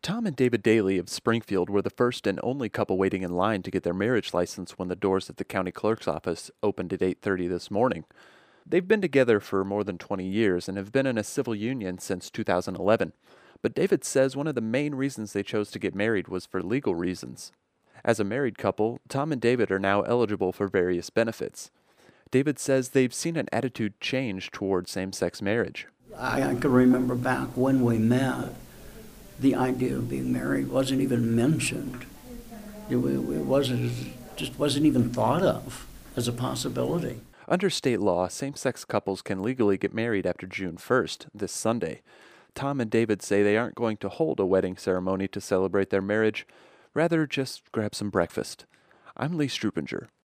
Tom and David Daly of Springfield were the first and only couple waiting in line to get their marriage license when the doors at the county clerk's office opened at 8:30 this morning. They've been together for more than 20 years and have been in a civil union since 2011. But David says one of the main reasons they chose to get married was for legal reasons. As a married couple, Tom and David are now eligible for various benefits. David says they've seen an attitude change toward same-sex marriage. I can remember back when we met, the idea of being married wasn't even mentioned. Just wasn't even thought of as a possibility. Under state law, same-sex couples can legally get married after June 1st, this Sunday. Tom and David say they aren't going to hold a wedding ceremony to celebrate their marriage, rather just grab some breakfast. I'm Lee Strupinger.